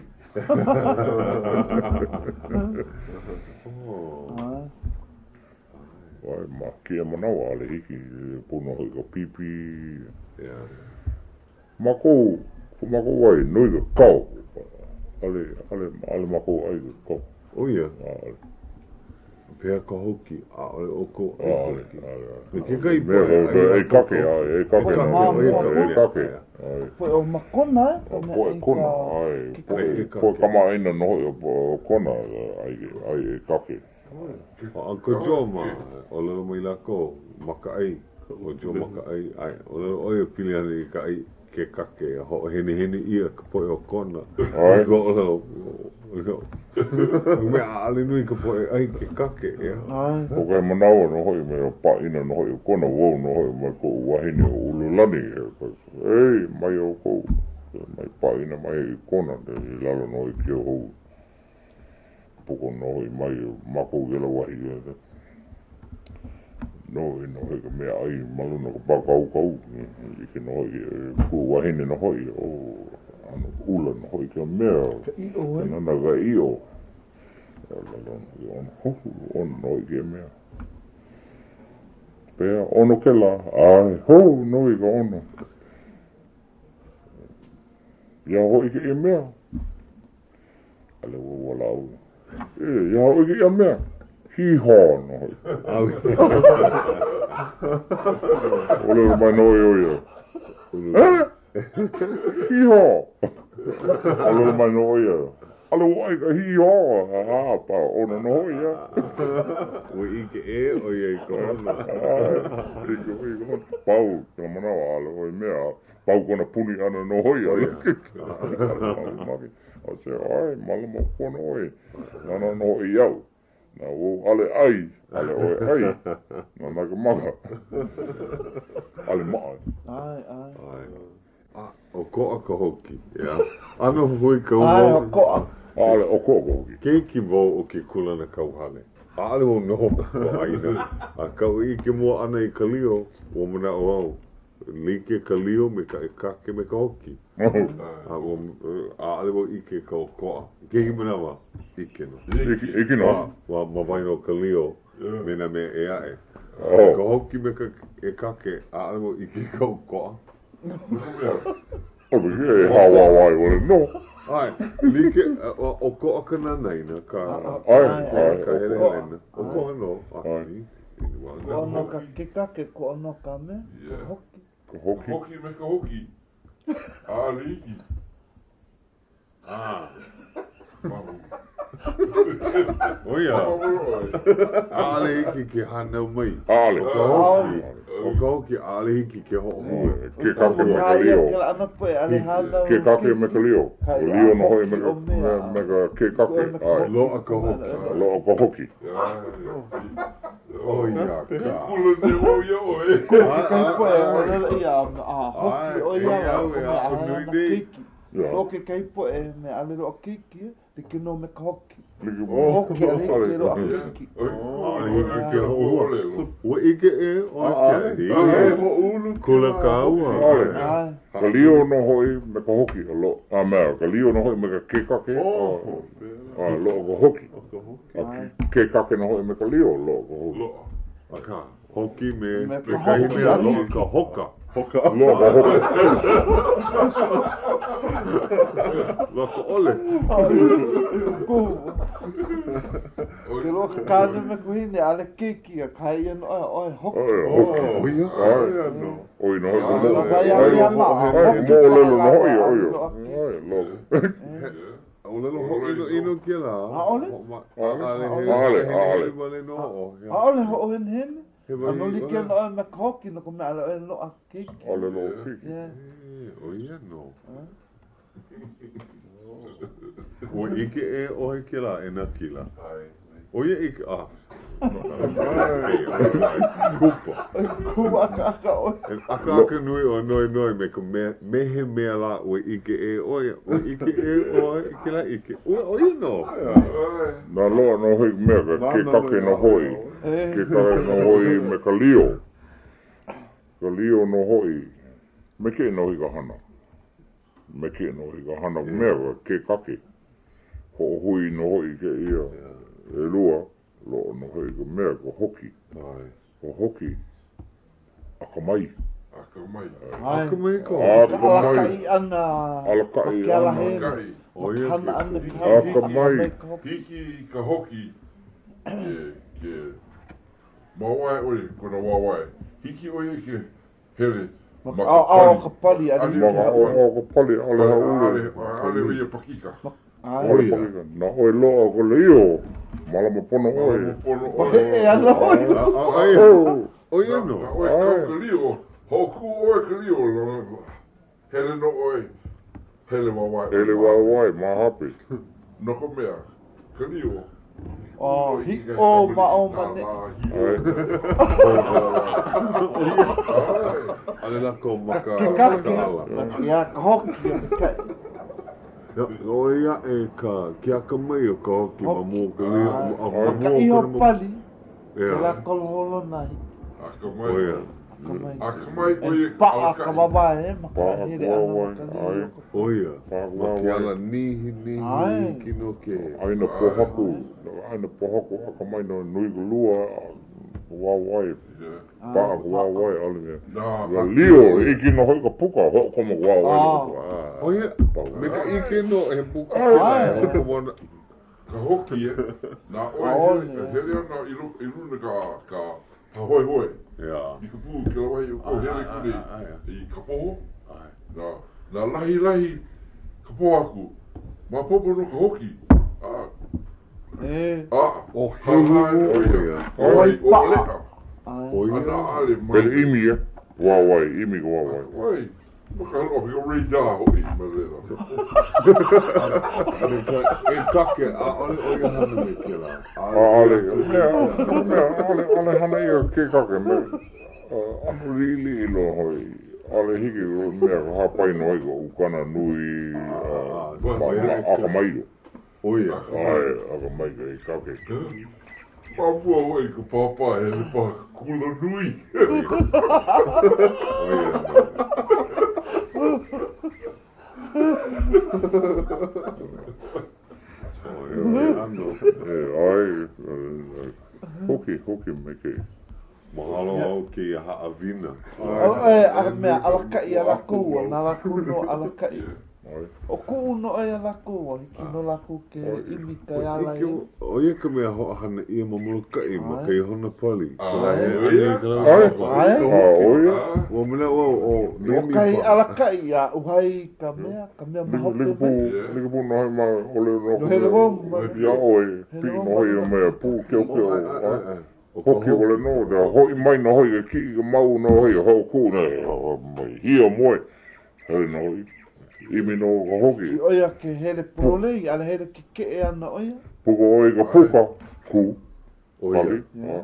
ai ma kia manau ale hiki puno hoi ka pipi mako ai noi ka kau ale mako ai ka kau Oia. Pehea ka hoki. A ole oko. Me ke kai me e kake e kake Poi o makona e. Poe kona, ai, poe kama aina no o kona, ai e kake. Ko Joma, o lelo mai lako, maka ai, o jo maka ai, o lelo oia pili ane ka ai, ke kake, ho hene ia ka poe o kona. Ai. Ko o lelo, me ale nui ka poe ai ke kake, ia. Ai. O kai manaua no hoi me o paina no hoi o kona wau no hoi mai ko wahine o ululani. Ei, mai o kou, mai paina mai i kona, i lalo no hoi kia hou. Poko no hoi mai mako gela wahi ia. No hoi ka mea ai maluna ka pakau kau. Ike no hoi ku wahine no hoi o ano ula no hoi ka mea. Nana ka io. Ono noi kia mea. Pea ono ke la. Ai, hou noi ka ono. Ia hoi ke ia mea. Ale wala au. Ia hoi ke ia mea. Hiha no hoi. Ole mai noi oia. Hiha. Ale mai noi oia. Ale wai ka hiha. Pa ono no hoi ia. O ike o ia i kona. Ike ono. Pau, ka manawa ale hoi mea. Pau kona puni ana no hoi ia. O se ai, malama kona oi. Nana no hoi iau. Na o ale ai, ale oi ai. Na maka maka. Ale maa. Ai. O koa ka hoki, ia. Ano hui ka Ai, o umo. koa. Ale o koko hoki. Keiki mo o ke kulana kauhane. Ale o no o aina. A kau i ke mua ana i kalio, o mana o au. Like kalio me ka kake me ka hoki. Ale o ike ka o koa. Keiki mana wa, ike no. Ike no. Wa mawaino kalio, mena me e ae. Ka hoki me ka e kake, ale o ike ka o koa. O biki e hawa wai wale no. Ai, like o koa ka nanaina, ka hele helena. O koa no, aki. Ko ono ka kikake, ko ono ka me. Hoki. Ka hoki. Hoki me ka hoki. Liki. Mamu. Oia. Ale hiki ke hanau mai. Ale. O ka hoki. O ka hoki ale hiki ke ho mo. Ke kake me ka lio. Ke kake me ka lio. O lio no hoi me ka ke kake. Ai. Loa ka hoki. Loa ka hoki. Oia ka. Kula ne o ia oe. Kai poe, o lele ia, hoki o ia, Nui nei. Loke kai poe me alero o keiki, te kino me ka hoki. Hoki ale ke roa kiki. Ua ike e o ke kula kaua. Ka lio no hoi me ka hoki a lo. A mea, ka lio no hoi me ka kekake. A lo ka hoki. A kekake no hoi me ka lio lo ka hoki. Aka, hoki me kai mea lo ka hoka. Lo ka hoka. Lo ka ole. Ke roa ka kāne me kuhine ale kiki a kai anu oi hoki. Oi no hoi mo. Kai ale ama. Mo lelo no hoi oi. Lo. O lelo ho ino ke la. A ole? Ale. A ole ho hen hen. Ano li ke no na hoki no come ale no a kiki. Ale lo kiki. O ia no. O ike e o he ke la e na kila. O ia ike a. Kuwa kaka oi. Aka nui o noi me ka mehe mea la o ike e oia. O ike e o ike la ike. O ino. Na loa no hoi mea ka kekake no hoi. Kekake no hoi me ka lio. Ka lio no hoi. Me ke no hoi ka hana. Me ke no hoi ka hana mea ka kekake. Ho hui no hoi ke ia. E lua. Lo no hoi ka mea ka hoki. Ka hoki. Akamai. Akamai ko. Alakai ana. Alakai ana. Hana ana. Akamai. Hiki ka hoki. Ke mawai oi kona wawai. Hiki oi ke hele. Ao ka pali ani. Ao ka pali ale haule. Ale oi pakika. Oi, na oi loa ko leo. Malama pono oi. E ana oi. Oi no. Oi ka leo. Hoku oi ka leo. Hele no oi. Hele wawai. Hele wawai, mahapi. No ko mea. Ka leo. Oh, o mane. Ale la ko maka. Ya ka hoki ka. O ia e ka kia ka mai o ka hoki ma mua ka leo. Ka iho pali. La kolholo nai. Akamai. Akamai oi. Pa ka babae maka hire ana. Oia. Ki ala nihi kino ke. Aina pohaku. Aina pohaku akamai no nui lua. Wawai. Pa wawai ale. La lio iki no hoi ka puka ho como wawai. Oia. Me ka iki no e puka. Ka hoki e. Na oi. Hele ana ilu ka hoi hoi. Ja. I ka pū ke la wahi o ko hele kune I ka poho. Na lahi ka poho aku. Ma popo no ka hoki. O hei Oi o aleka. Ana ale mai. Pele imi e. Wawai, imi ka wawai. Oi. Maka loa pika rei dā hoi ma rera. E kake a ole o ia hana me ke la. Ale hana ia ke kake me. Anu rili ilo hoi. Ale hiki mea ka hapai no hoi ka ukana nui. Akamairo. Oia. Ai, akamai ka e kake. Papua hoi ka papa e le pa kula nui. Hoki me ke. Mahalo au ke haawina. Mea alakai a lakou, na lakou no alakai. O ku no e lakou, hiki no lakou ke imi kai ala e. O ia ka mea hoa hana ia mamulu kai ma kei hona pali. O mena o kai alakai a uhai ka mea mahope. Nika pu nohoi ma ole no. Ia oi, pi nohoi mea pu keo. Hoki ole no, da hoi mai no hoi ki ka mau no hoi ho ku ne. Hia moe. Hoi no hoi. Imi no ka hoki. Oia ke hele prole, ala hele ki ke e ana oia. Puka oi ka puka ku. Oia.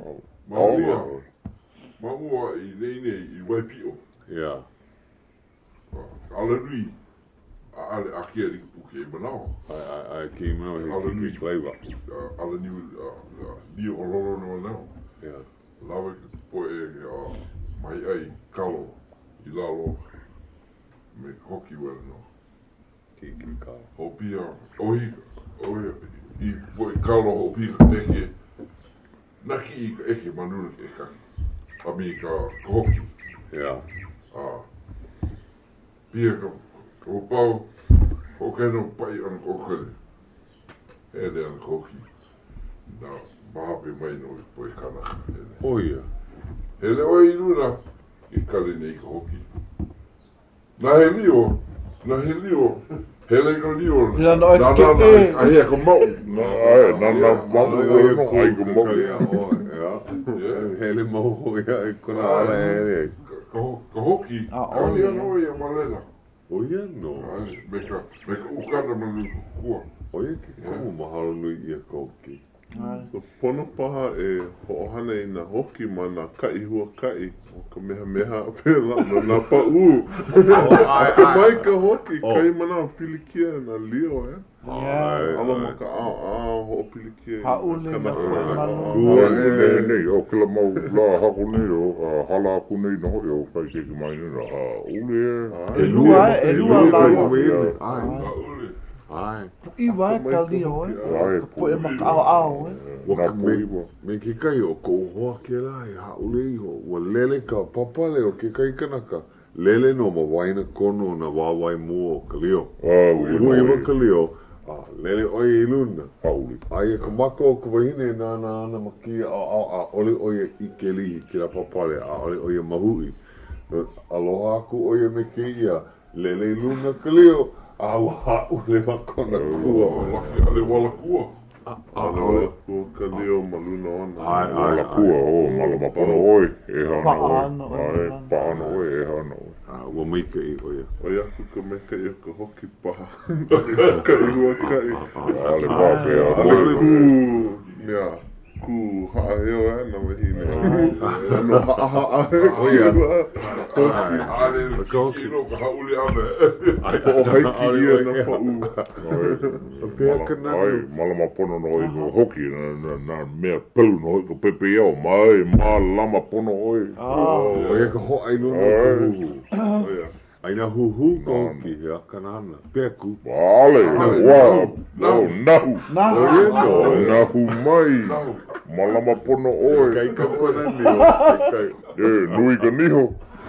Maua I neine I waipio. Ia. Ala nui. Ale akia i puke manao. Ai ki mau he ki flavor. Ale ni o lolo no nao. Yeah. Lawe po mai ai kalo I lalo me hoki wera no. Ki kalo. O pia ohi I po kalo o pia neke naki I ka eke manuna ke kaki. A mi ka hoki. Yeah. Pia ka o pau o keno pai ana kokele. Ele ana hoki. Na mahape mai no po kana. Oh yeah. Ele o I luna I kale nei ka hoki. Na he lio. Hele ka lio. Na ai ka mau. Na mau ai ka mau. Ja. Hele mau ja kona ala Ka hoki. Ai no ia malela. O ia no. Meka ukana manu kua. O ia ki komo mahalo nui ia ka hoki. So pono paha ho'ohana I na hoki ma na kai hua kai o ka meha pēla na pa'u. Mai ka hoki kai mana pilikia na lio Ala ma ka ho pilikia. Haule na Nei, o kila mau la hako nei o hala aku nei no hoi o kai seki mai nina. Ule Elua la Ule. Ai. I vai ka lio po e maka ao Me ke kai o ko hoa ke lai haule I ho wa lele ka papale o ke kai kanaka lele no ma waina kono na wawai mua o ka lio ui ma ka lio lele oi I luna ai ka maka o ka wahine na maki a ole oia I ke lihi ki la papale a ole oia mahui aloha aku oia me ke ia lele I luna ka lio Awa ule makona kua. Ale wala kua. Ale kua ka leo maluna ona. Wala kua o malama pono oi. E hana oi. Paano oi e hana oi. Ua maika I oia. Oi aku ka meka I ka hoki paha. Kai hua kai. Ale pape a Ale ku mea ku haaheo na wahine. No haa Oia. Ale kino ka haule ame. O haiki ia na pa'u. Pea kanani. Malama pono no hoi ko hoki na mea pelu no hoi ko pepe iao. Mai malama pono oi. Oia ka ho ai luna huhu. Oia. Aina huhu ko hoki hea kanana. Pea ku. Ale, wow. Nahu. Nahu mai. Malama pono oi. Kai ka panani o. Nui ka niho.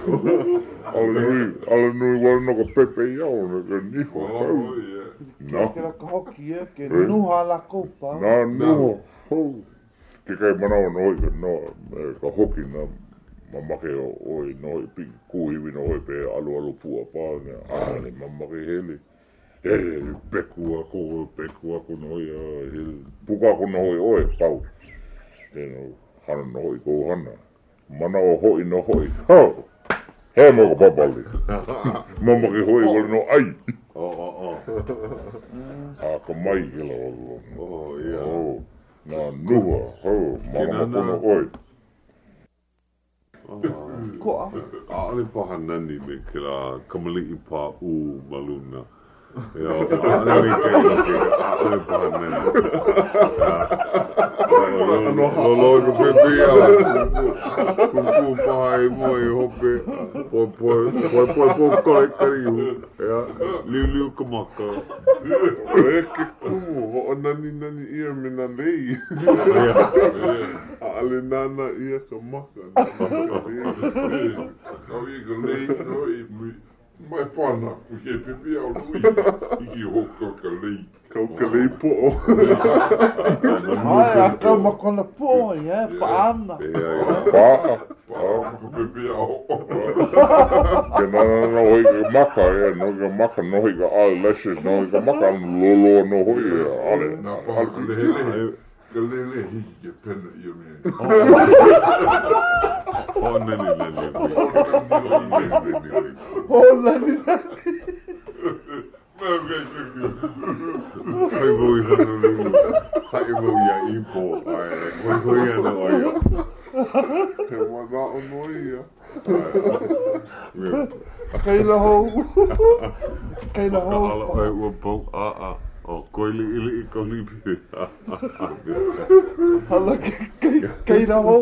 Ale nui wale no ka pepe iao na ka niho. Kera ka hoki ke nuha la kopa. Na nuho. Ke kai manawa no hoi ka hoki na mamake oi no hoi pi kuhiwi no hoi pe alu pua paa. Ale mamake hele. Peku ako no hoi puka ako no hoi oi pau. Hana no hoi ko hana. Mana o hoi no hoi. He mo ka papali. Mama ke hoi wale no ai. Ka mai ke la wale. Ia. Na nuha. Mama pono oi. Koa. Ale paha nani me ke la kamali'i pa u maluna. Ia, ale ale paha nani. Lolo ko pepe ia. Kuku paha I mo I hope. Po koi kariu. Ia, liu kamaka. Oia ke kumu, ho nani ia me na lei. Ale nana ia ka maka. Kau I ka lei no I mai pana ke pepe au lui. Iki hoko ka lei. Kau ka lei po'o. Ai, a kau makona po, paana. Paa. Ka pepe au. Ke nana no hoi ka maka no ka maka no hoi ka eyelashes no hoi ka maka lolo no hoi ale. Na pa le. Ka lele hiki ke pena ia me. O nani. Hai voi hanuru. Hai voi ia ipo. Hoi ana oia. He wada o noi ia. Kai la hou. Kai kaila ho. Ai ua pau o koili ili I kolipi. Hala kaila ho.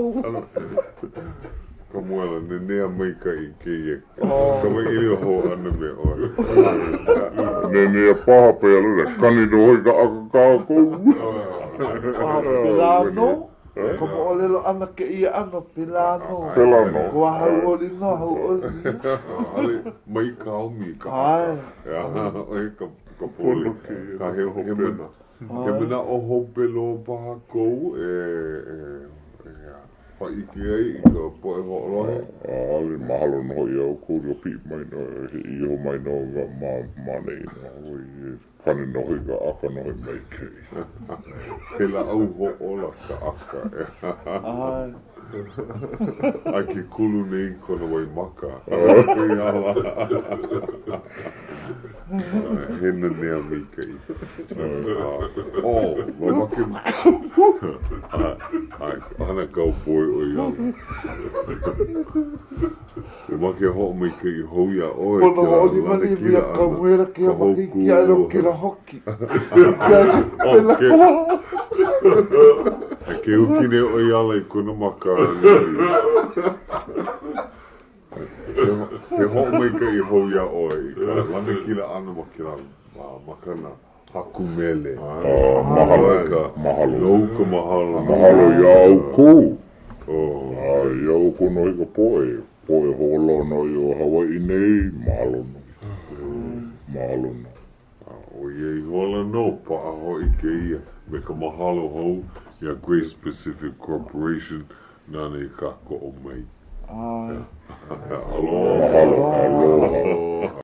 Kamuala nenea mai kai ke kama ili ho ana me oi. Nenea paha pe alura, kani no hoi ka aka kou. Pilano. Como o lelo ana ke ia ano pilano. Pilano. Kua hau oli no hau oli. Ale mai ka omi ka. Ai. Ya, oi ka poli. Ka he mena. He mena o hopelo paha kou pa iki ai I ka poe ho'olohe. Ale mahalo no hoi au kūrio pi mai no iho mai no manei no hoi kani no hoi ka aka no hoi mai kei. Pela au ho'ola ka aka. Ai. Ai ke kulu nei kona wai maka. Hena nea mi kei. Mamake. Ai, ana kau poi o iau. Mamake ho mai kei hoia oi. Pono oli mani via kamuera ke maki kia ero ke la hoki. Ke ukine o iala I kuna maka. He ho mai kei hoia oi. Lana kila ana makila makana. Haku mele. Mahalo. Louka mahalo. Mahalo iau kū. Iau kū no hika poe. Poe holo no I o Hawaii nei, mahalo no. Mahalo no. O iei hola no pa aho I ke ia. Me ka mahalo hou ia Grace Pacific Corporation nana I kako o mai. Ai. Aloha. Aloha.